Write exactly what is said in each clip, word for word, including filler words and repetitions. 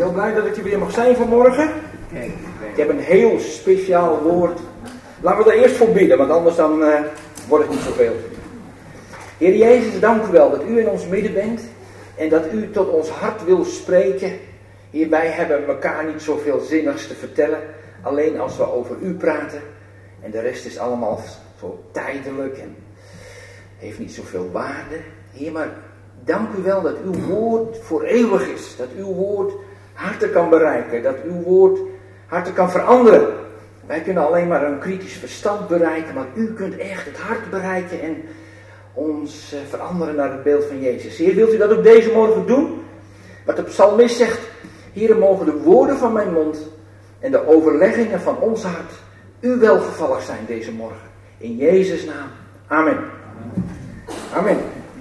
heel blij dat ik hier weer mag zijn vanmorgen. Ik heb een heel speciaal woord. Laten we er eerst voor bidden, want anders dan uh, wordt het niet zoveel. Heer Jezus, dank u wel dat u in ons midden bent. En dat u tot ons hart wil spreken. Heer, wij hebben elkaar niet zoveel zinnigs te vertellen. Alleen als we over u praten. En de rest is allemaal zo tijdelijk en heeft niet zoveel waarde. Heer, maar dank u wel dat uw woord voor eeuwig is. Dat uw woord harten kan bereiken. Dat uw woord harten kan veranderen. Wij kunnen alleen maar een kritisch verstand bereiken. Maar u kunt echt het hart bereiken en ons veranderen naar het beeld van Jezus. Heer, wilt u dat ook deze morgen doen? Wat de psalmist zegt. Heer, mogen de woorden van mijn mond en de overleggingen van ons hart u welgevallig zijn deze morgen. In Jezus' naam. Amen. Amen.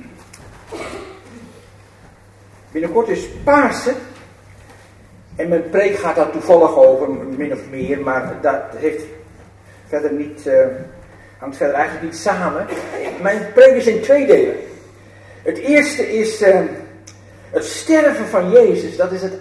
Binnenkort is Pasen. En mijn preek gaat daar toevallig over, min of meer. Maar dat heeft verder niet, uh, hangt verder eigenlijk niet samen. Mijn preek is in twee delen. Het eerste is uh, het sterven van Jezus. Dat is het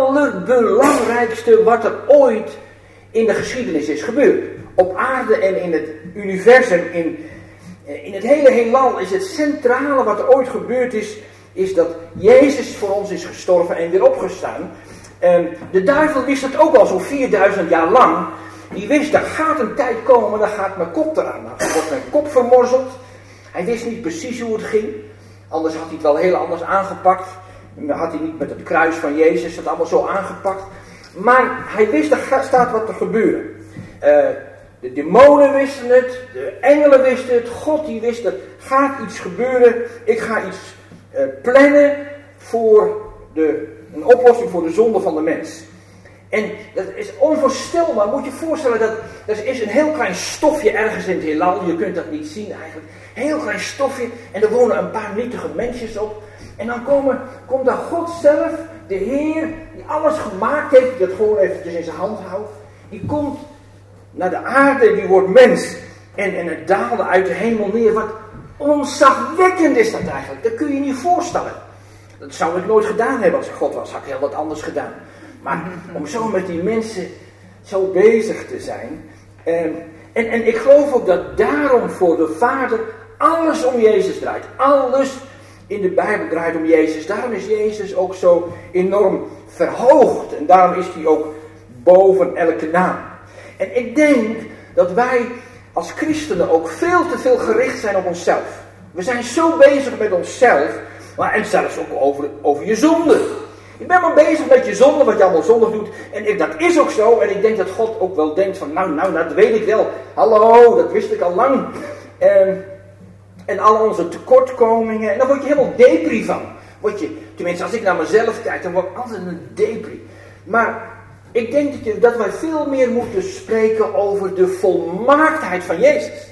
allerbelangrijkste wat er ooit in de geschiedenis is gebeurd. Op aarde en in het universum, in, in het hele heelal is het centrale wat er ooit gebeurd is, is dat Jezus voor ons is gestorven en weer opgestaan. En de duivel wist het ook al zo'n vierduizend jaar lang. Die wist, er gaat een tijd komen, dan gaat mijn kop eraan. Dan wordt mijn kop vermorzeld. Hij wist niet precies hoe het ging. Anders had hij het wel heel anders aangepakt. Dan had hij niet met het kruis van Jezus het allemaal zo aangepakt. Maar hij wist, er staat wat te gebeuren. Uh, de demonen wisten het, de engelen wisten het, God die wist, er gaat iets gebeuren. Ik ga iets uh, plannen voor de, een oplossing voor de zonde van de mens. En dat is onvoorstelbaar, moet je je voorstellen, dat er is een heel klein stofje ergens in het heelal, je kunt dat niet zien eigenlijk. Heel klein stofje en er wonen een paar nietige mensjes op. En dan komen, komt daar God zelf, de Heer, die alles gemaakt heeft, die dat gewoon eventjes in zijn hand houdt. Die komt naar de aarde, die wordt mens. En, en het daalde uit de hemel neer. Wat ontzagwekkend is dat eigenlijk. Dat kun je je niet voorstellen. Dat zou ik nooit gedaan hebben als ik God was. Had ik heel wat anders gedaan. Maar om zo met die mensen zo bezig te zijn. En, en, en ik geloof ook dat daarom voor de Vader alles om Jezus draait. Alles in de Bijbel draait om Jezus. Daarom is Jezus ook zo enorm verhoogd. En daarom is hij ook boven elke naam. En ik denk dat wij als christenen ook veel te veel gericht zijn op onszelf. We zijn zo bezig met onszelf. Maar en zelfs ook over, over je zonde. Je bent maar bezig met je zonde, wat je allemaal zondig doet. En ik, dat is ook zo. En ik denk dat God ook wel denkt van, nou, nou, dat weet ik wel. Hallo, dat wist ik al lang. En, en al onze tekortkomingen. En dan word je helemaal depri van. Word je, tenminste, als ik naar mezelf kijk, dan word ik altijd een depri. Maar ik denk dat, je, dat wij veel meer moeten spreken over de volmaaktheid van Jezus.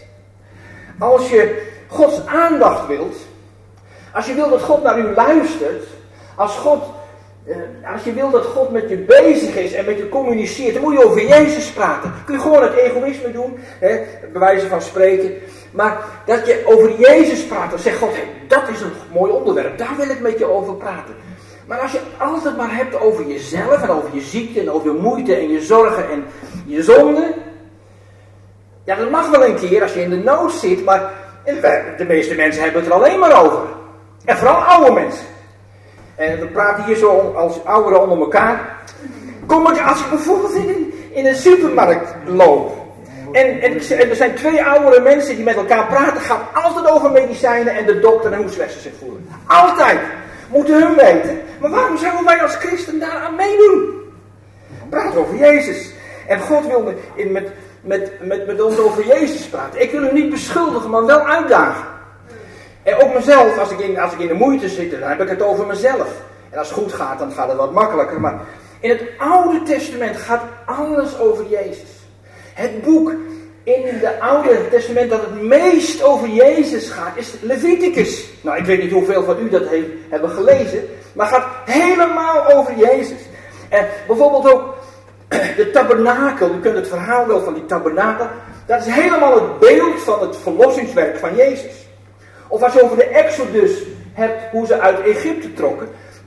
Als je Gods aandacht wilt, als je wilt dat God naar u luistert, als, God, eh, als je wilt dat God met je bezig is en met je communiceert, dan moet je over Jezus praten. Kun je gewoon het egoïsme doen, hè, bij wijze van spreken. Maar dat je over Jezus praat, dan zegt God, hey, dat is een mooi onderwerp, daar wil ik met je over praten. Maar als je altijd maar hebt over jezelf en over je ziekte en over je moeite en je zorgen en je zonde. Ja, dat mag wel een keer als je in de nood zit, maar de meeste mensen hebben het er alleen maar over. En vooral oude mensen. En we praten hier zo als ouderen onder elkaar. Kom maar, als ik bijvoorbeeld in, in een supermarkt loop. En, en, en er zijn twee oudere mensen die met elkaar praten. Gaat altijd over medicijnen en de dokter en hoe slecht ze zich voelen. Altijd. Moeten hun weten. Maar waarom zouden wij als christen daaraan meedoen? Praat over Jezus. En God wil met, met, met, met, met ons over Jezus praten. Ik wil hem niet beschuldigen, maar wel uitdagen. En ook mezelf, als ik, in, als ik in de moeite zit, dan heb ik het over mezelf. En als het goed gaat, dan gaat het wat makkelijker. Maar in het Oude Testament gaat alles over Jezus. Het boek in het Oude Testament dat het meest over Jezus gaat, is Leviticus. Nou, ik weet niet hoeveel van u dat heeft, hebben gelezen, maar het gaat helemaal over Jezus. En bijvoorbeeld ook de tabernakel, u kunt het verhaal wel van die tabernakel, dat is helemaal het beeld van het verlossingswerk van Jezus. Of als je over de Exodus hebt, hoe ze uit Egypte trokken,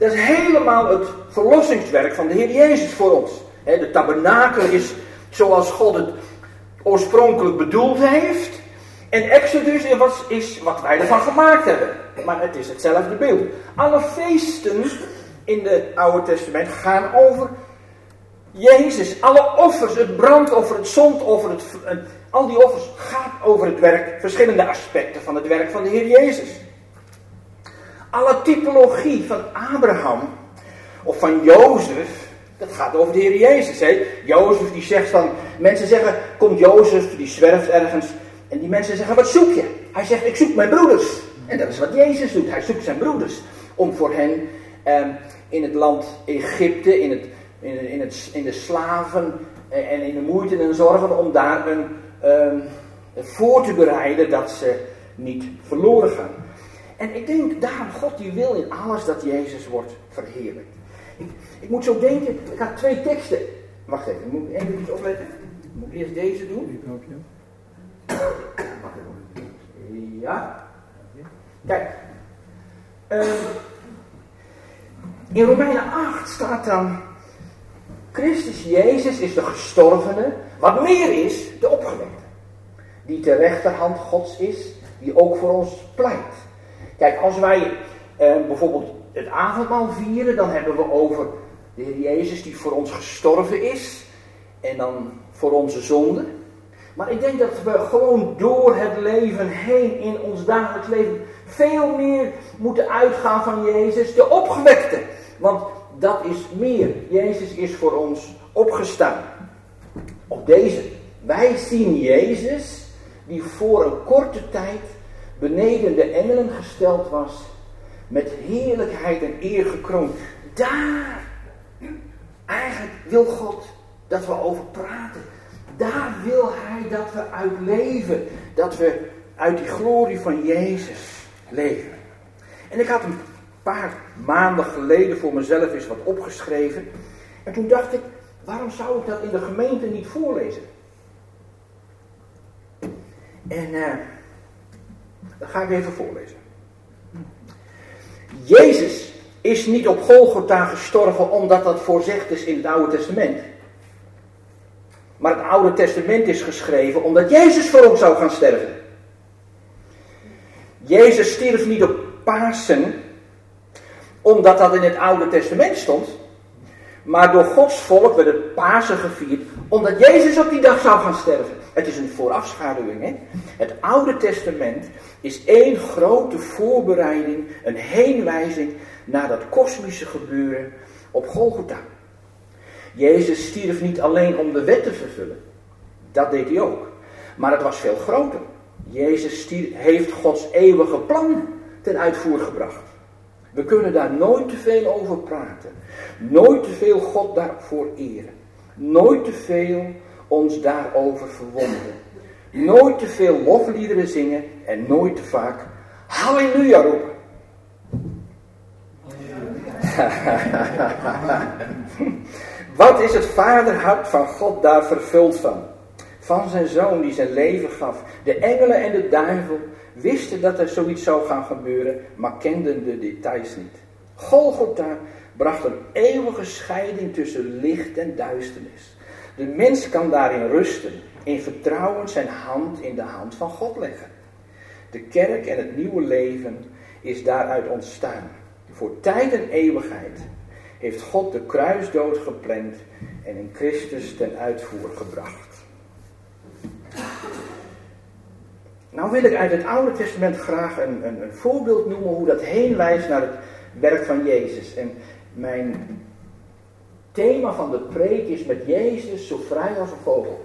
Dat is helemaal het verlossingswerk van de Heer Jezus voor ons. De tabernakel is zoals God het oorspronkelijk bedoeld heeft. En Exodus is wat wij ervan gemaakt hebben. Maar het is hetzelfde beeld. Alle feesten in het Oude Testament gaan over Jezus. Alle offers, het brandoffer, het zondoffer, het, al die offers gaat over het werk, verschillende aspecten van het werk van de Heer Jezus. Alle typologie van Abraham of van Jozef, dat gaat over de Heer Jezus. Hè? Jozef die zegt van, mensen zeggen, komt Jozef, die zwerft ergens. En die mensen zeggen, wat zoek je? Hij zegt, ik zoek mijn broeders. En dat is wat Jezus doet. Hij zoekt zijn broeders. Om voor hen eh, in het land Egypte, in, het, in, in, het, in de slaven eh, en in de moeite en zorgen, om daar een, eh, voor te bereiden dat ze niet verloren gaan. En ik denk, daarom God die wil in alles dat Jezus wordt verheerlijkt. Ik, ik moet zo denken, ik had twee teksten. Wacht even, moet ik even iets opletten? Moet ik eerst deze doen? Ja. Kijk. Uh, in Romeinen acht staat dan, Christus Jezus is de gestorvene, wat meer is, de opgewekte. Die ter rechterhand Gods is, die ook voor ons pleit. Kijk, als wij uh, bijvoorbeeld het avondmaal vieren, dan hebben we over de Heer Jezus die voor ons gestorven is. En dan voor onze zonden. Maar ik denk dat we gewoon door het leven heen, in ons dagelijks leven, veel meer moeten uitgaan van Jezus, de opgewekte. Want dat is meer. Jezus is voor ons opgestaan. Op deze. Wij zien Jezus, die voor een korte tijd beneden de engelen gesteld was, met heerlijkheid en eer gekroond. Daar, eigenlijk wil God dat we over praten. Daar wil hij dat we uit leven. Dat we uit die glorie van Jezus leven. En ik had een paar maanden geleden voor mezelf eens wat opgeschreven. En toen dacht ik, waarom zou ik dat in de gemeente niet voorlezen? En uh, dat ga ik even voorlezen. Jezus is niet op Golgotha gestorven omdat dat voorzegd is in het Oude Testament. Maar het Oude Testament is geschreven omdat Jezus voor ons zou gaan sterven. Jezus stierf niet op Pasen omdat dat in het Oude Testament stond. Maar door Gods volk werd het Pasen gevierd omdat Jezus op die dag zou gaan sterven. Het is een voorafschaduwing. Hè? Het Oude Testament is één grote voorbereiding, een heenwijzing naar dat kosmische gebeuren op Golgotha. Jezus stierf niet alleen om de wet te vervullen. Dat deed hij ook. Maar het was veel groter. Jezus stierf, heeft Gods eeuwige plan ten uitvoer gebracht. We kunnen daar nooit te veel over praten. Nooit te veel God daarvoor eren. Nooit te veel ons daarover verwonderen. Nooit te veel lofliederen zingen en nooit te vaak halleluja roepen. Wat is het vaderhart van God daar vervuld van? Van zijn zoon die zijn leven gaf. De engelen en de duivel wisten dat er zoiets zou gaan gebeuren, maar kenden de details niet. Golgotha bracht een eeuwige scheiding tussen licht en duisternis. De mens kan daarin rusten, in vertrouwen zijn hand in de hand van God leggen. De kerk en het nieuwe leven is daaruit ontstaan. Voor tijd en eeuwigheid heeft God de kruisdood gepland en in Christus ten uitvoer gebracht. Nou wil ik uit het Oude Testament graag een, een, een voorbeeld noemen hoe dat heen wijst naar het werk van Jezus. En mijn thema van de preek is met Jezus zo vrij als een vogel.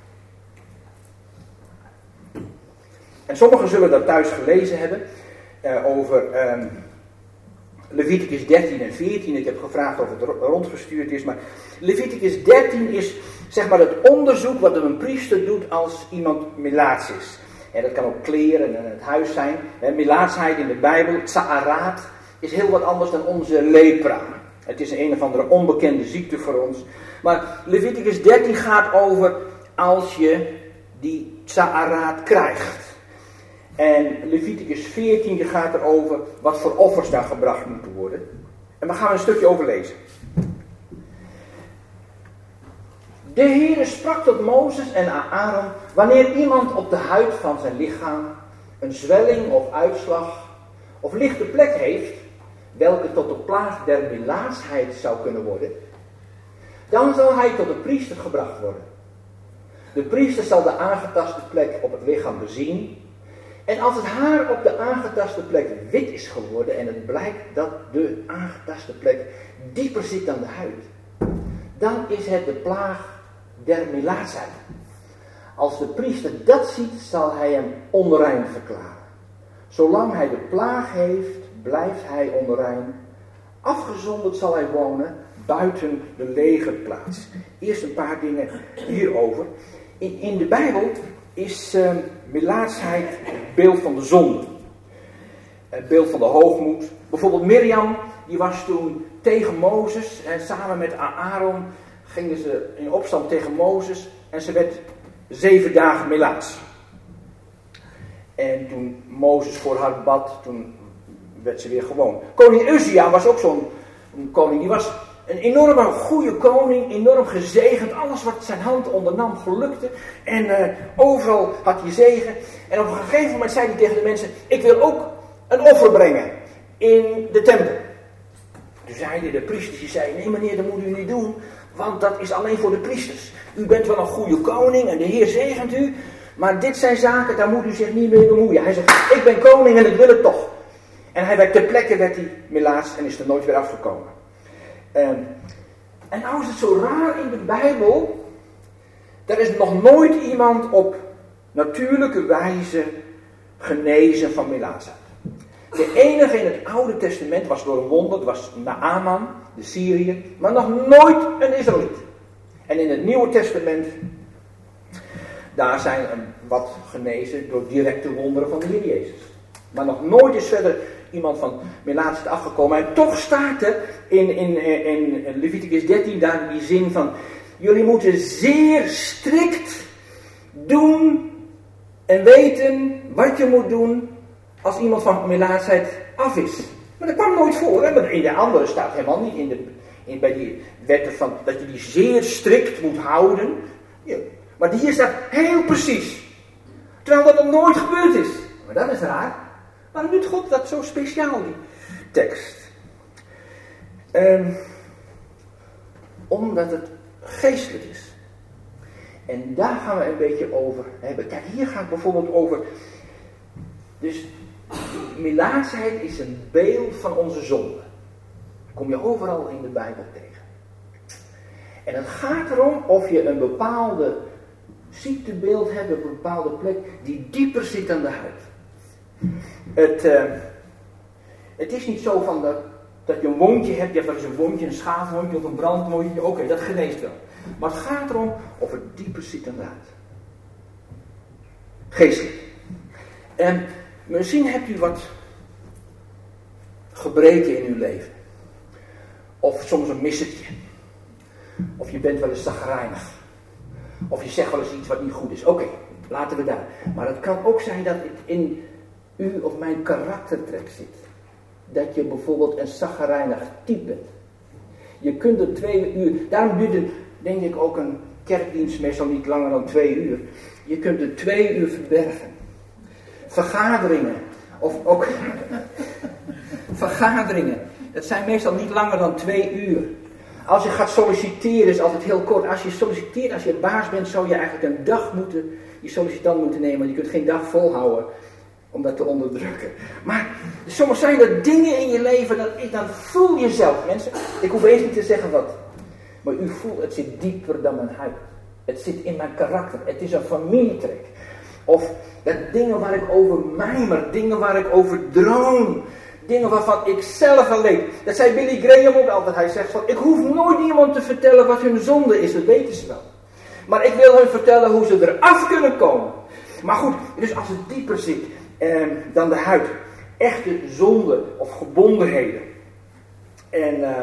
En sommigen zullen dat thuis gelezen hebben uh, over um, Leviticus dertien en veertien. Ik heb gevraagd of het rondgestuurd is, maar Leviticus dertien is zeg maar het onderzoek wat een priester doet als iemand melaats is. En dat kan ook kleren en het huis zijn. Melaatsheid in de Bijbel, tsa'arat, is heel wat anders dan onze lepra. Het is een, een of andere onbekende ziekte voor ons. Maar Leviticus dertien gaat over als je die tsa'arat krijgt. En Leviticus veertien gaat erover wat voor offers daar gebracht moeten worden. En we gaan er een stukje over lezen. De Heere sprak tot Mozes en Aaron, wanneer iemand op de huid van zijn lichaam een zwelling of uitslag of lichte plek heeft, welke tot de plaag der melaatsheid zou kunnen worden, dan zal hij tot de priester gebracht worden. De priester zal de aangetaste plek op het lichaam bezien, en als het haar op de aangetaste plek wit is geworden en het blijkt dat de aangetaste plek dieper zit dan de huid, dan is het de plaag der melaatsheid. Als de priester dat ziet, zal hij hem onrein verklaren. Zolang hij de plaag heeft, blijft hij onrein. Afgezonderd zal hij wonen buiten de legerplaats. Eerst een paar dingen hierover. In, in de Bijbel is uh, melaatsheid het beeld van de zonde. Het beeld van de hoogmoed. Bijvoorbeeld Mirjam, die was toen tegen Mozes en samen met Aaron gingen ze in opstand tegen Mozes en ze werd zeven dagen melaats. En toen Mozes voor haar bad, toen werd ze weer gewoon. Koning Uzia was ook zo'n koning, die was een enorme goede koning, enorm gezegend. Alles wat zijn hand ondernam gelukte. En uh, overal had hij zegen. En op een gegeven moment zei hij tegen de mensen, ik wil ook een offer brengen in de tempel. Toen zeiden de priesters, die zeiden, nee meneer, dat moet u niet doen, want dat is alleen voor de priesters. U bent wel een goede koning en de Heer zegent u, maar dit zijn zaken, daar moet u zich niet mee bemoeien. Hij zegt, ik ben koning en ik wil het toch. En hij werd ter plekke werd hij melaats en is er nooit weer afgekomen. Um, en nou is het zo raar in de Bijbel, er is nog nooit iemand op natuurlijke wijze genezen van melaatsheid. De enige in het Oude Testament was door een wonder, dat was Naaman, de Syriër, maar nog nooit een Israëliet. En in het Nieuwe Testament, daar zijn wat genezen door directe wonderen van de Heer Jezus. Maar nog nooit is verder iemand van melaatsheid afgekomen. En toch staat er in, in, in, in Leviticus dertien daar die zin van, jullie moeten zeer strikt doen en weten wat je moet doen als iemand van melaatsheid af is. Maar dat kwam nooit voor. Hè? In de andere staat helemaal niet in de, in, bij die wetten van dat je die zeer strikt moet houden. Ja. Maar hier staat heel precies. Terwijl dat nog nooit gebeurd is. Maar dat is raar. Waarom doet God dat zo speciaal, die tekst? Um, omdat het geestelijk is. En daar gaan we een beetje over hebben. Kijk, hier gaat het bijvoorbeeld over. Dus melaatsheid is een beeld van onze zonde. Dat kom je overal in de Bijbel tegen. En het gaat erom of je een bepaalde ziektebeeld hebt op een bepaalde plek die dieper zit dan de huid. Het, uh, het is niet zo van dat, dat je een wondje hebt, je hebt wel eens een wondje, een schaafwondje of een brandwondje, oké, okay, dat geneest wel. Maar het gaat erom of het dieper zit dan de huid. Geestelijk. En misschien hebt u wat gebreken in uw leven. Of soms een missetje. Of je bent wel eens chagrijnig. Of je zegt wel eens iets wat niet goed is. Oké, okay, laten we daar. Maar het kan ook zijn dat het in u of mijn karaktertrek zit. Dat je bijvoorbeeld een chagrijnig type bent. Je kunt er twee uur... Daarom duurt het, denk ik, ook een kerkdienst meestal niet langer dan twee uur. Je kunt er twee uur verbergen. Vergaderingen. Of ook... vergaderingen. Dat zijn meestal niet langer dan twee uur. Als je gaat solliciteren is altijd heel kort. Als je solliciteert, als je baas bent, zou je eigenlijk een dag moeten, je sollicitant moeten nemen. Want je kunt geen dag volhouden om dat te onderdrukken. Maar soms zijn er dingen in je leven, dat, dan voel je zelf, mensen. Ik hoef eens niet te zeggen wat. Maar u voelt, het zit dieper dan mijn huid. Het zit in mijn karakter. Het is een familietrek. Of dat dingen waar ik over mijmer, dingen waar ik over droom. Dingen waarvan ik zelf al leef. Dat zei Billy Graham ook altijd. Hij zegt van, ik hoef nooit iemand te vertellen wat hun zonde is. Dat weten ze wel. Maar ik wil hun vertellen hoe ze eraf kunnen komen. Maar goed, dus als het dieper zit eh, dan de huid. Echte zonde of gebondenheden. En eh,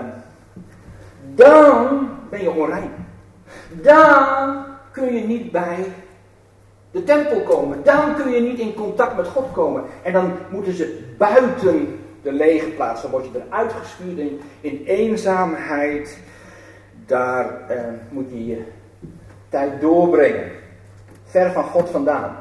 dan ben je onrein. Dan kun je niet bij de tempel komen. Dan kun je niet in contact met God komen. En dan moeten ze buiten de lege plaats. Dan word je eruit gestuurd in, in eenzaamheid. Daar eh, moet je je tijd doorbrengen. Ver van God vandaan.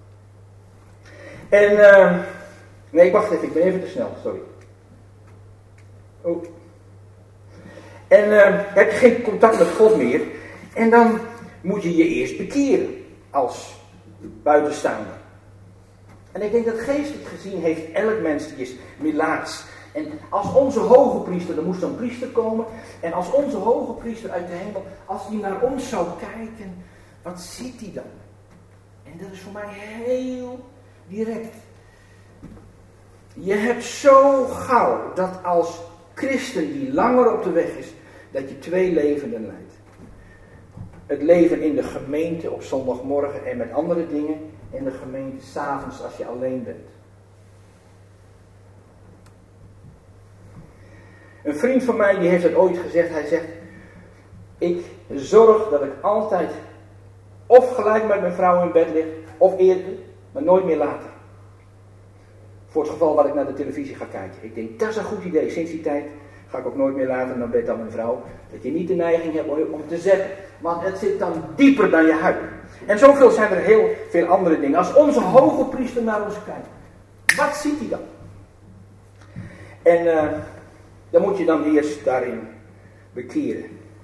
En, uh, nee, wacht even, ik ben even te snel, sorry. Oh. En uh, heb je geen contact met God meer. En dan moet je je eerst bekeren als buitenstaander. En ik denk dat geestelijk gezien heeft elk mens die is melaats. En als onze hoge priester, er moest een priester komen. En als onze hoge priester uit de hemel, als hij naar ons zou kijken, wat ziet hij dan? En dat is voor mij heel direct. Je hebt zo gauw dat als christen die langer op de weg is, dat je twee levenden leidt. Het leven in de gemeente op zondagmorgen en met andere dingen. En de gemeente 's avonds als je alleen bent. Een vriend van mij die heeft het ooit gezegd. Hij zegt, ik zorg dat ik altijd of gelijk met mijn vrouw in bed lig, of eerder, maar nooit meer later. Voor het geval dat ik naar de televisie ga kijken. Ik denk, dat is een goed idee. Sinds die tijd ga ik ook nooit meer later naar bed dan mijn vrouw. Dat je niet de neiging hebt om te zetten. Want het zit dan dieper dan je huid. En zoveel zijn er heel veel andere dingen. Als onze hoge priester naar ons kijkt. Wat ziet hij dan? En uh, dan moet je dan eerst daarin bekeren.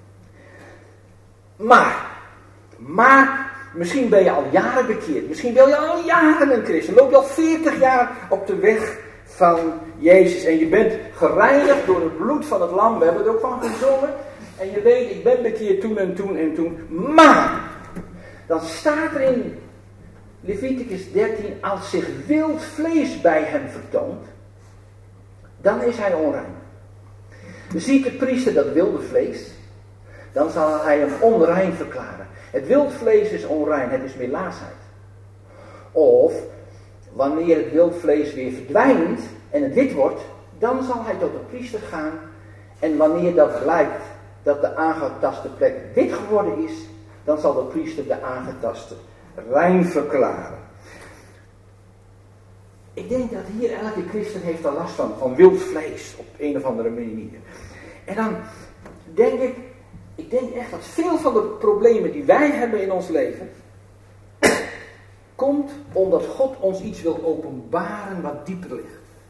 Maar. Maar. Misschien ben je al jaren bekeerd. Misschien ben je al jaren een christen. Loop je al veertig jaar op de weg van Jezus. En je bent gereinigd door het bloed van het lam. We hebben er ook van gezongen. En je weet, ik ben bekeerd toen en toen en toen. Maar, dan staat er in Leviticus dertien, als zich wild vlees bij hem vertoont, dan is hij onrein. Ziet de priester dat wilde vlees, dan zal hij hem onrein verklaren. Het wild vlees is onrein, het is melaatsheid. Of, wanneer het wild vlees weer verdwijnt en het wit wordt, dan zal hij tot de priester gaan. En wanneer dat blijkt dat de aangetaste plek wit geworden is, dan zal de priester de aangetaste rein verklaren. Ik denk dat hier elke christen heeft er last van, van wild vlees op een of andere manier. En dan denk ik, ik denk echt dat veel van de problemen die wij hebben in ons leven, komt omdat God ons iets wil openbaren wat dieper ligt.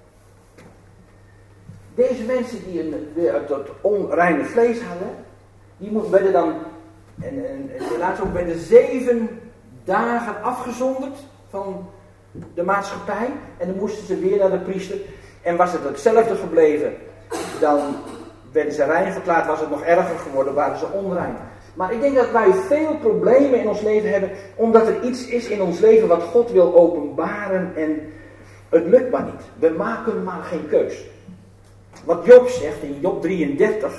Deze mensen die een, dat onreine vlees hadden, die werden dan, en, en, en helaas ook werden zeven dagen afgezonderd van de maatschappij. En dan moesten ze weer naar de priester. En was het hetzelfde gebleven, dan werden ze rein verklaard. Was het nog erger geworden, waren ze onrein. Maar ik denk dat wij veel problemen in ons leven hebben, omdat er iets is in ons leven wat God wil openbaren en het lukt maar niet. We maken maar geen keus. Wat Job zegt in Job drieëndertig,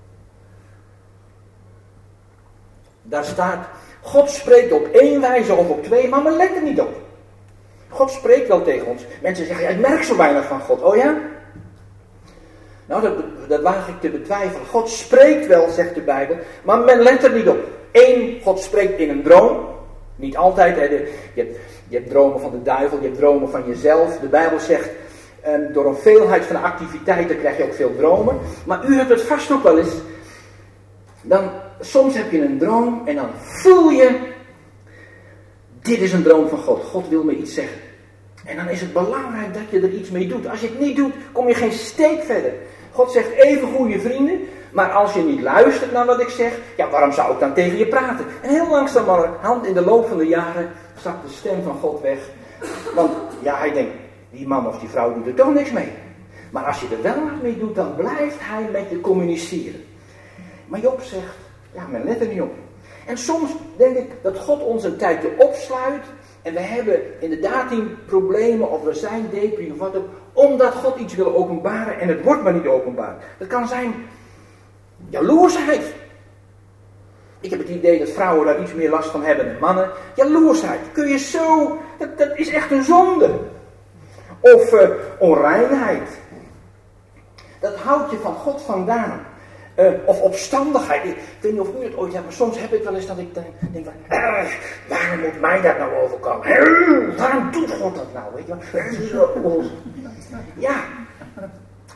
daar staat, God spreekt op één wijze of op twee, maar men let er niet op. God spreekt wel tegen ons. Mensen zeggen, ja, ik merk zo weinig van God. Oh ja? Nou, dat, dat waag ik te betwijfelen. God spreekt wel, zegt de Bijbel, maar men let er niet op. Eén, God spreekt in een droom. Niet altijd. Hè, de, je, hebt, je hebt dromen van de duivel, je hebt dromen van jezelf. De Bijbel zegt, en door een veelheid van activiteiten krijg je ook veel dromen. Maar u hebt het vast ook wel eens. Dan, soms heb je een droom en dan voel je, dit is een droom van God. God wil me iets zeggen. En dan is het belangrijk dat je er iets mee doet. Als je het niet doet, kom je geen steek verder. God zegt even goede vrienden, maar als je niet luistert naar wat ik zeg, ja, waarom zou ik dan tegen je praten? En heel langzamerhand in de loop van de jaren zakt de stem van God weg. Want ja, hij denkt, die man of die vrouw doet er toch niks mee. Maar als je er wel wat mee doet, dan blijft hij met je communiceren. Maar Job zegt, ja, men let er niet op. En soms denk ik dat God ons een tijdje opsluit. En we hebben inderdaad die problemen, of we zijn depri of wat ook. Omdat God iets wil openbaren en het wordt maar niet openbaar. Dat kan zijn jaloersheid. Ik heb het idee dat vrouwen daar iets meer last van hebben dan mannen. Jaloersheid. Kun je zo, dat, dat is echt een zonde. Of uh, onreinheid. Dat houdt je van God vandaan. Uh, of opstandigheid. Ik weet niet of u het ooit hebt, maar soms heb ik wel eens dat ik denk van, uh, waarom moet mij dat nou overkomen? Uh, waarom doet God dat nou? Weet je wel? Ja,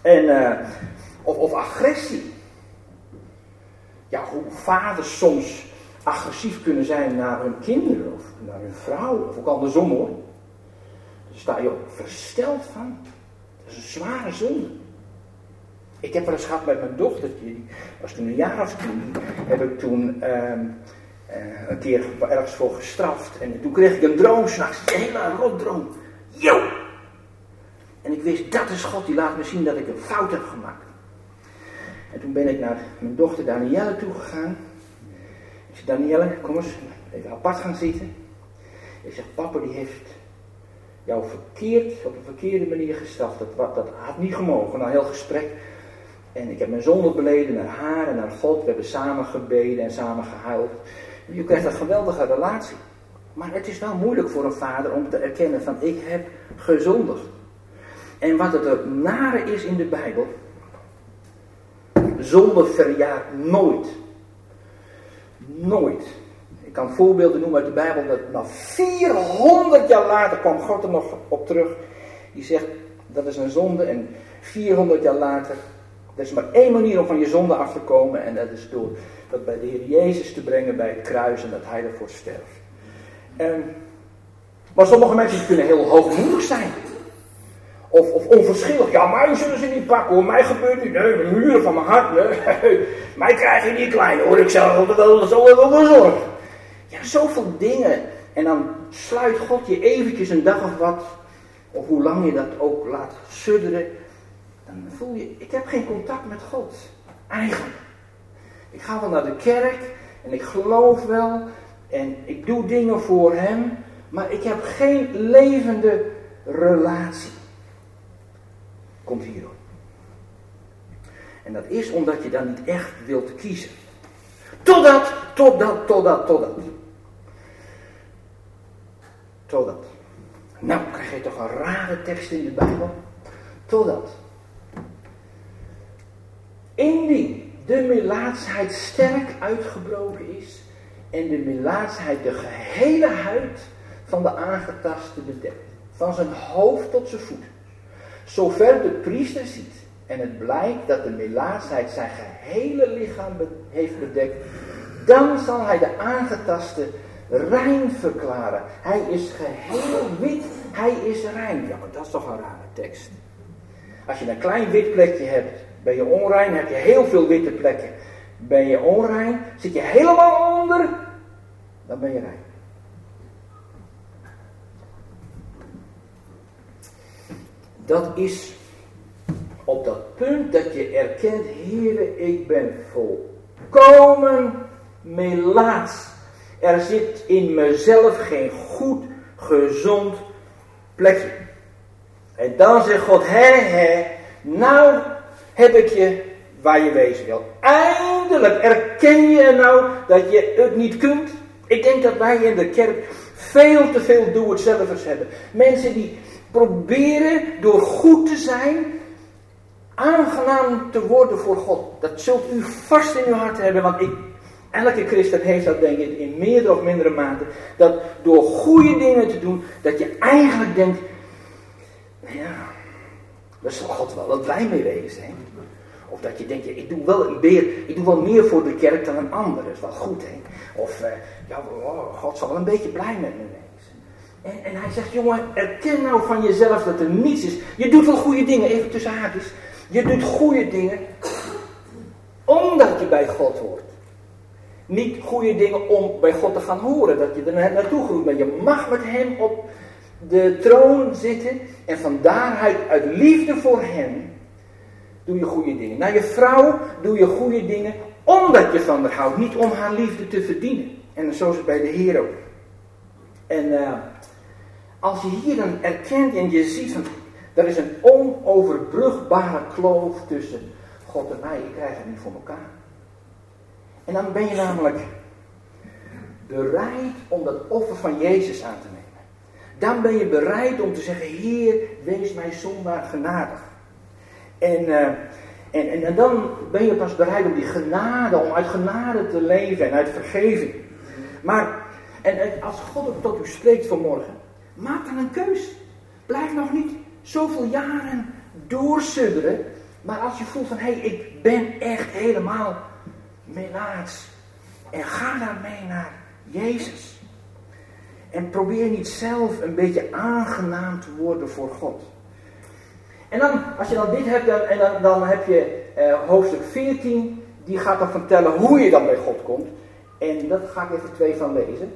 En, uh, of, of agressie. Ja, hoe vaders soms agressief kunnen zijn naar hun kinderen of naar hun vrouw, of ook andersom hoor. Daar sta je ook versteld van. Dat is een zware zonde. Ik heb wel eens gehad met mijn dochtertje, die was toen een jaar of tien, heb ik toen uh, uh, een keer ergens voor gestraft. En toen kreeg ik een droom s'nachts, een hele rotdroom. Yo! En ik wist, dat is God, die laat me zien dat ik een fout heb gemaakt. En toen ben ik naar mijn dochter Danielle toe gegaan. Ik zei, Danielle, kom eens, even apart gaan zitten. Ik zeg, papa die heeft jou verkeerd, op een verkeerde manier gestraft. Dat, dat had niet gemogen, na een heel gesprek. En ik heb mijn zonde beleden naar haar en naar God. We hebben samen gebeden en samen gehuild. En je krijgt een geweldige relatie. Maar het is wel moeilijk voor een vader om te erkennen van, ik heb gezondigd. En wat het er nare is in de Bijbel, zonde verjaart nooit. Nooit. Ik kan voorbeelden noemen uit de Bijbel, dat na vierhonderd jaar later kwam God er nog op terug. Die zegt, dat is een zonde en vierhonderd jaar later, er is maar één manier om van je zonde af te komen en dat is door dat bij de Heer Jezus te brengen bij het kruis en dat Hij ervoor sterft. En, maar sommige mensen die kunnen heel hoogmoedig zijn. Of, of onverschillig. Ja, mij zullen ze niet pakken hoor. Mij gebeurt niet. Nee, de muren van mijn hart. Nee. Mij krijg je niet klein hoor. Ik zal er wel zo zorgen. Ja, zoveel dingen. En dan sluit God je eventjes een dag of wat. Of hoe lang je dat ook laat sudderen. Dan voel je, ik heb geen contact met God. Eigenlijk. Ik ga wel naar de kerk. En ik geloof wel. En ik doe dingen voor Hem. Maar ik heb geen levende relatie. Komt hierop. En dat is omdat je dan niet echt wilt kiezen. Totdat, totdat, totdat, totdat. Totdat. Nou, krijg je toch een rare tekst in de Bijbel. Totdat. Indien de melaatsheid sterk uitgebroken is en de melaatsheid de gehele huid van de aangetaste bedekt. Van zijn hoofd tot zijn voeten. Zover de priester ziet en het blijkt dat de melaatsheid zijn gehele lichaam be- heeft bedekt, dan zal hij de aangetaste rein verklaren. Hij is geheel wit, hij is rein. Ja, maar dat is toch een rare tekst. Als je een klein wit plekje hebt, ben je onrein, heb je heel veel witte plekken. Ben je onrein, zit je helemaal onder, dan ben je rein. Dat is op dat punt dat je erkent, Heere, ik ben volkomen melaats. Er zit in mezelf geen goed, gezond plekje. En dan zegt God, hè, hè, nou heb ik je waar je wezen wil. Eindelijk erken je nou dat je het niet kunt. Ik denk dat wij in de kerk veel te veel doe-het-zelvers hebben. Mensen die proberen door goed te zijn aangenaam te worden voor God. Dat zult u vast in uw hart hebben, want ik, elke christen heeft dat denk ik in meerdere of mindere mate. Dat door goede dingen te doen, dat je eigenlijk denkt, nou ja, daar zal God wel wat blij mee wezen. Hè? Of dat je denkt, ja, ik, doe wel meer, ik doe wel meer voor de kerk dan een ander, dat is wel goed. Hè? Of, uh, ja, oh, God zal wel een beetje blij met me wezen. En, en hij zegt, jongen, erken nou van jezelf dat er niets is. Je doet wel goede dingen, even tussen haakjes. Je doet goede dingen omdat je bij God hoort. Niet goede dingen om bij God te gaan horen, dat je er naartoe groeit. Maar je mag met hem op de troon zitten en van daaruit uit liefde voor hem doe je goede dingen. Naar je vrouw doe je goede dingen omdat je van haar houdt, niet om haar liefde te verdienen. En zo is het bij de Heer ook. En uh, als je hier dan erkent en je ziet van, er is een onoverbrugbare kloof tussen God en mij, ik krijg het niet voor elkaar. En dan ben je namelijk bereid om dat offer van Jezus aan te nemen. Dan ben je bereid om te zeggen, Heer, wees mij zondaar genadig. En, uh, en, en, en dan ben je pas bereid om die genade, om uit genade te leven en uit vergeving. Maar, en, en als God ook tot u spreekt vanmorgen, maak dan een keus. Blijf nog niet zoveel jaren doorsudderen Maar als je voelt van, hé, hey, ik ben echt helemaal melaats. En ga daarmee naar Jezus. En probeer niet zelf een beetje aangenaam te worden voor God. En dan, als je dan dit hebt, dan, en dan, dan heb je uh, hoofdstuk veertien. Die gaat dan vertellen hoe je dan bij God komt. En dat ga ik even twee van lezen.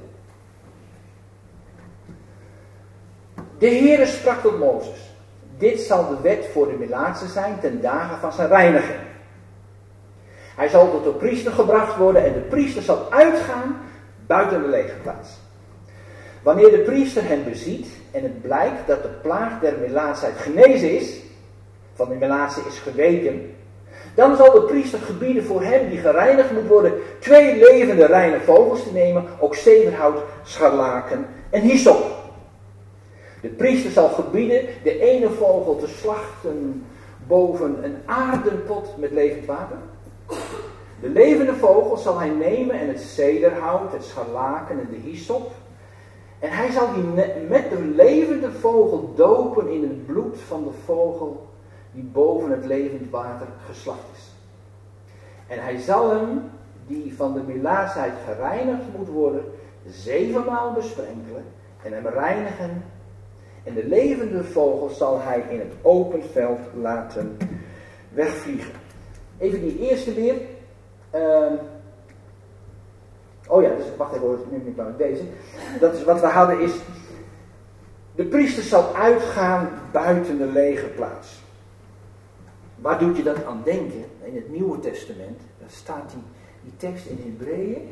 De Heere sprak tot Mozes. Dit zal de wet voor de melaatse zijn ten dagen van zijn reiniging. Hij zal tot de priester gebracht worden en de priester zal uitgaan buiten de legerplaats. Wanneer de priester hem beziet en het blijkt dat de plaag der melaatsheid genezen is, van de melaatse is geweken, dan zal de priester gebieden voor hem die gereinigd moet worden twee levende reine vogels te nemen, ook zederhout, scharlaken en hyssop. De priester zal gebieden de ene vogel te slachten boven een aardenpot met levend water. De levende vogel zal hij nemen en het zederhout, het scharlaken en de hyssop. En hij zal die met de levende vogel dopen in het bloed van de vogel die boven het levend water geslacht is. En hij zal hem, die van de melaatsheid gereinigd moet worden, zevenmaal besprenkelen en hem reinigen. En de levende vogel zal hij in het open veld laten wegvliegen. Even die eerste weer. Uh, oh ja, dus wacht even, hoor, nu niet deze. Dat is wat we hadden is, de priester zal uitgaan buiten de legerplaats. Waar doet je dat aan denken? In het Nieuwe Testament, daar staat die, die tekst in Hebreeën.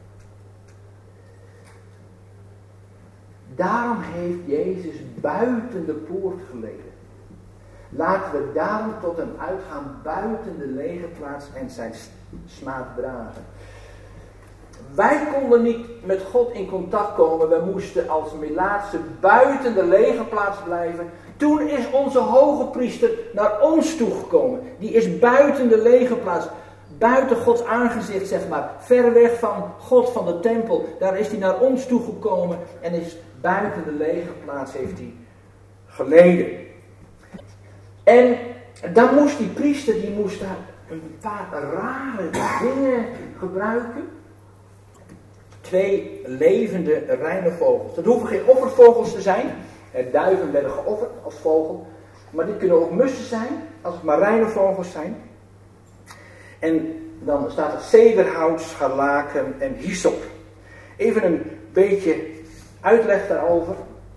Daarom heeft Jezus buiten de poort geleden. Laten we daarom tot hem uitgaan buiten de legerplaats en zijn smaad dragen. Wij konden niet met God in contact komen. We moesten als melaatse buiten de legerplaats blijven. Toen is onze hoge priester naar ons toegekomen. Die is buiten de legerplaats. Buiten Gods aangezicht, zeg maar. Ver weg van God, van de tempel. Daar is hij naar ons toegekomen. En is buiten de legerplaats heeft hij geleden. En dan moest die priester, die moest daar een paar rare dingen gebruiken. Twee levende reine vogels. Dat hoeven geen offervogels te zijn. Duiven werden geofferd als vogel. Maar dit kunnen ook mussen zijn, als het maar reine vogels zijn. En dan staat er zederhout, scharlaken en hyssop. Even een beetje uitleg daarover.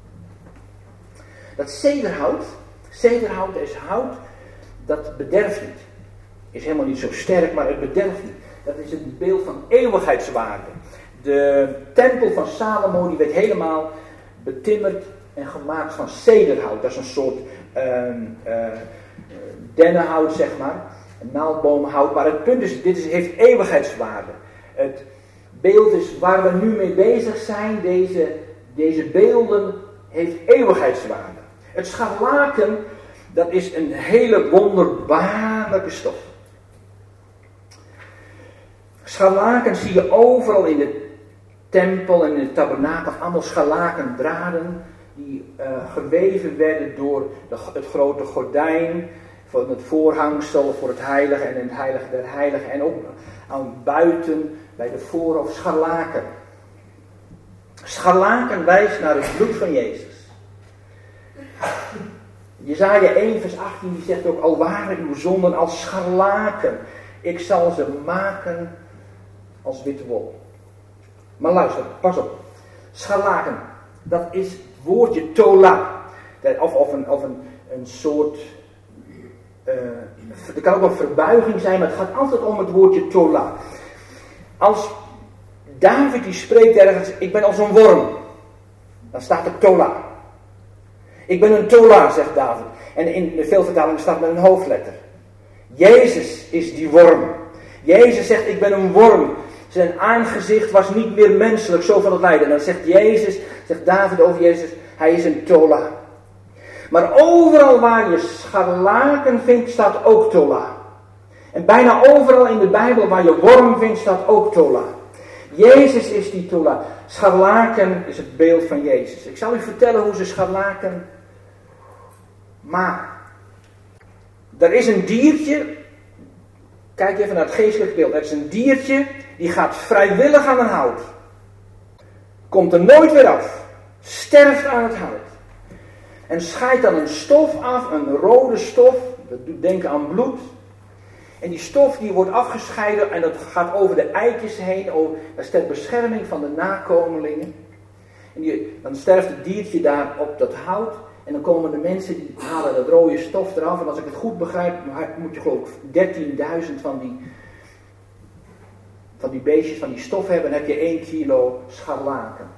Dat zederhout, zederhout is hout dat bederft niet. Is helemaal niet zo sterk, maar het bederft niet. Dat is een beeld van eeuwigheidswaarde. De tempel van Salomo die werd helemaal betimmerd en gemaakt van zederhout. Dat is een soort uh, uh, dennenhout, zeg maar. Een naaldboomhout. Maar het punt is, dit is, heeft eeuwigheidswaarde. Het beeld is waar we nu mee bezig zijn. Deze, deze beelden heeft eeuwigheidswaarde. Het scharlaken, dat is een hele wonderbaarlijke stof. Scharlaken zie je overal in de tempel en in de tabernakel. Allemaal scharlakendraden die uh, geweven werden door de, het grote gordijn van het voorhangsel voor het heilige en in het heilige der heiligen. En ook aan buiten bij de voorhof scharlaken. Scharlaken wijst naar het bloed van Jezus. Jesaja één vers achttien die zegt ook, al waren uw zonden als scharlaken, ik zal ze maken als witte wol. Maar luister, pas op. Scharlaken, dat is het woordje tola. Of, of, een, of een, een soort, uh, er kan ook een verbuiging zijn, maar het gaat altijd om het woordje tola. Als David die spreekt ergens, ik ben als een worm, dan staat er tola. Ik ben een tola, zegt David. En in de veel vertalingen staat met een hoofdletter. Jezus is die worm. Jezus zegt, ik ben een worm. Zijn aangezicht was niet meer menselijk, zo van het lijden. En dan zegt Jezus, zegt David over Jezus, hij is een tola. Maar overal waar je scharlaken vindt, staat ook tola. En bijna overal in de Bijbel waar je worm vindt, staat ook tola. Jezus is die tola. Scharlaken is het beeld van Jezus. Ik zal u vertellen hoe ze scharlaken maken. Er is een diertje, kijk even naar het geestelijk beeld. Er is een diertje die gaat vrijwillig aan een hout. Komt er nooit weer af. Sterft aan het hout. En scheidt dan een stof af, een rode stof. Dat doet denken aan bloed. En die stof die wordt afgescheiden en dat gaat over de eitjes heen. Over, dat is ter bescherming van de nakomelingen. En die, dan sterft het diertje daar op dat hout. En dan komen de mensen die halen dat rode stof eraf. En als ik het goed begrijp, moet je geloof ik dertienduizend van die, van die beestjes, van die stof hebben. En dan heb je één kilo scharlaken.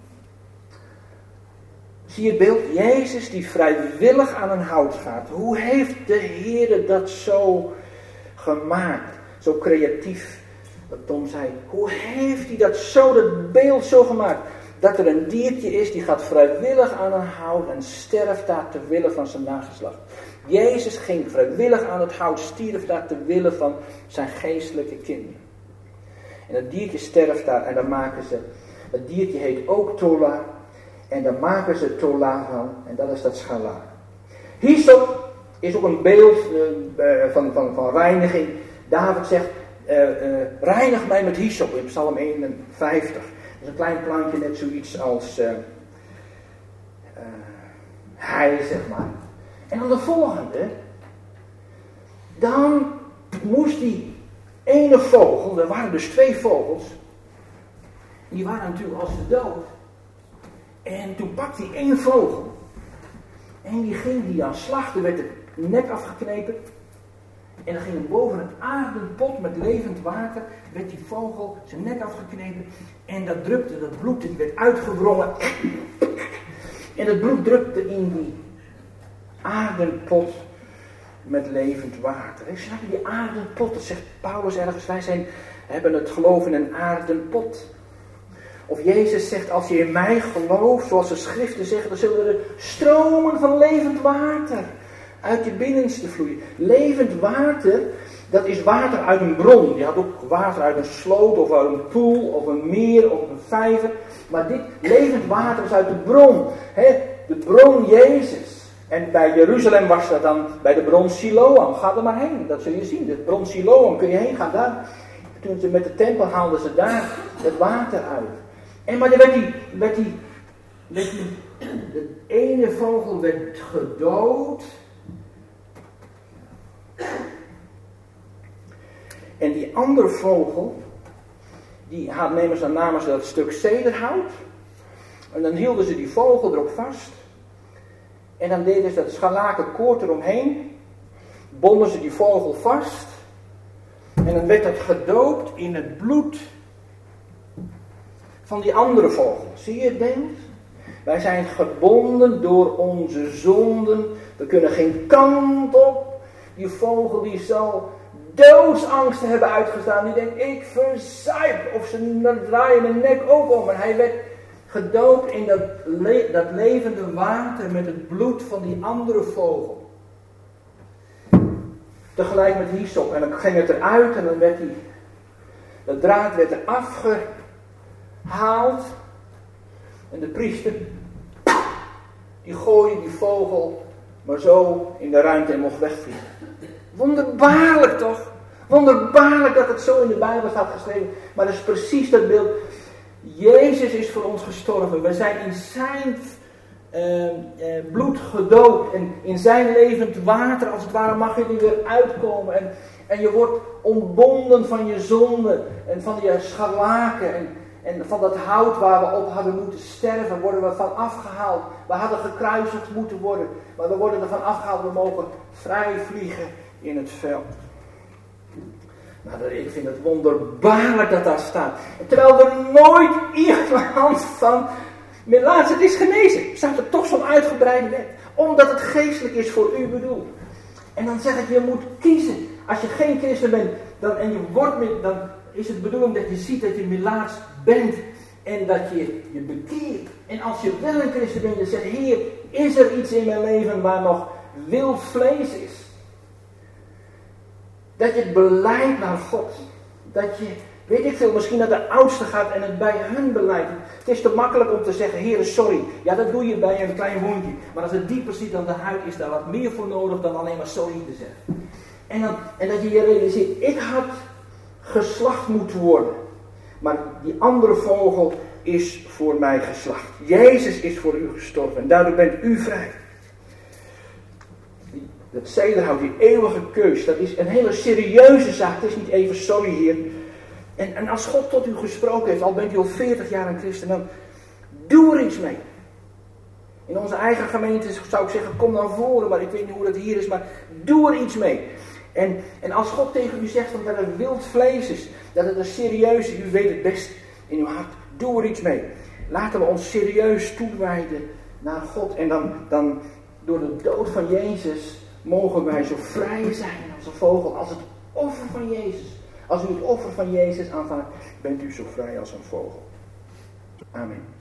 Zie je het beeld? Jezus die vrijwillig aan een hout gaat. Hoe heeft de Heer dat zo gemaakt? Zo creatief, wat Tom zei. Hoe heeft hij dat zo, dat beeld zo gemaakt? Dat er een diertje is die gaat vrijwillig aan een hout en sterft daar ter wille van zijn nageslacht. Jezus ging vrijwillig aan het hout, stierf daar ter wille van zijn geestelijke kinderen. En dat diertje sterft daar en dan maken ze, het diertje heet ook Tola. En daar maken ze tola van. En dat is dat scharlaken. Hyssop is ook een beeld uh, van, van, van reiniging. David zegt, uh, uh, reinig mij met hyssop in Psalm eenenvijftig. Dat is een klein plantje, net zoiets als uh, uh, hij, zeg maar. En dan de volgende. Dan moest die ene vogel, er waren dus twee vogels. Die waren natuurlijk als de dood. En toen pakte hij één vogel. En die ging die aan slachten, werd de nek afgeknepen. En dan ging hem boven een aardenpot met levend water, werd die vogel zijn nek afgeknepen. En dat drupte, dat bloed, die werd uitgewrongen. En dat bloed drupte in die aardenpot met levend water. En snap je, die aardenpot, dat zegt Paulus ergens, wij zijn, hebben het geloof in een aardenpot. Of Jezus zegt, als je in mij gelooft, zoals de schriften zeggen, dan zullen er stromen van levend water uit je binnenste vloeien. Levend water, dat is water uit een bron. Je had ook water uit een sloot, of uit een poel, of een meer, of een vijver. Maar dit levend water is uit de bron. He, de bron Jezus. En bij Jeruzalem was dat dan bij de bron Siloam. Ga er maar heen, dat zul je zien. De bron Siloam, kun je heen gaan daar. Toen ze met de tempel haalden ze daar het water uit. En maar dan werd die, werd die, werd die, de ene vogel werd gedood. En die andere vogel, die had, nemen ze, namen ze dat stuk cederhout. En dan hielden ze die vogel erop vast. En dan deden ze dat scharlakenkoord eromheen. Bonden ze die vogel vast. En dan werd dat gedoopt in het bloed van die andere vogel. Zie je het beeld? Wij zijn gebonden door onze zonden. We kunnen geen kant op. Die vogel die zal doodsangsten hebben uitgestaan. Die denkt, ik verzuip. Of ze draaien mijn nek ook om. En hij werd gedoopt in dat, le- dat levende water met het bloed van die andere vogel. Tegelijk met hyssop. En dan ging het eruit en dan werd die, de draad werd er afgehaald. En de priester, die gooide die vogel maar zo in de ruimte en mocht wegvliegen. Wonderbaarlijk toch? Wonderbaarlijk dat het zo in de Bijbel staat geschreven. Maar dat is precies dat beeld. Jezus is voor ons gestorven. We zijn in zijn uh, uh, bloed gedoopt. En in zijn levend water, als het ware, mag je er weer uitkomen. En, en je wordt ontbonden van je zonde. En van je scharlaken. En, en van dat hout waar we op hadden moeten sterven, worden we van afgehaald. We hadden gekruisigd moeten worden. Maar we worden er van afgehaald. We mogen vrij vliegen in het veld. Nou, ik vind het wonderbaarlijk dat daar staat. En terwijl er nooit iemand van Melaats het is genezen, staat er toch zo'n uitgebreide wet. Omdat het geestelijk is voor u bedoeld. En dan zeg ik, je moet kiezen. Als je geen christen bent dan, en je wordt met, dan is het bedoeling dat je ziet dat je Melaats bent. En dat je je bekeert. En als je wel een christen bent, dan zeg je, Heer, is er iets in mijn leven waar nog wild vlees is? Dat je het beleidt naar God. Dat je, weet ik veel, misschien naar de oudste gaat en het bij hun beleidt. Het is te makkelijk om te zeggen, Heer, sorry. Ja, dat doe je bij een klein hondje. Maar als het dieper zit dan de huid, is daar wat meer voor nodig dan alleen maar sorry te zeggen. En, dan, en dat je je realiseert, ik had geslacht moeten worden. Maar die andere vogel is voor mij geslacht. Jezus is voor u gestorven en daardoor bent u vrij. Dat zederhout, die eeuwige keus, dat is een hele serieuze zaak. Het is niet even sorry hier. En, en als God tot u gesproken heeft, al bent u al veertig jaar een christen, dan doe er iets mee. In onze eigen gemeente zou ik zeggen, kom dan voren, maar ik weet niet hoe dat hier is, maar doe er iets mee. En, en als God tegen u zegt dat het wild vlees is, dat het een serieus is, u weet het best in uw hart, doe er iets mee. Laten we ons serieus toewijden naar God. En dan, dan door de dood van Jezus mogen wij zo vrij zijn als een vogel, als het offer van Jezus. Als u het offer van Jezus aanvaardt, bent u zo vrij als een vogel. Amen.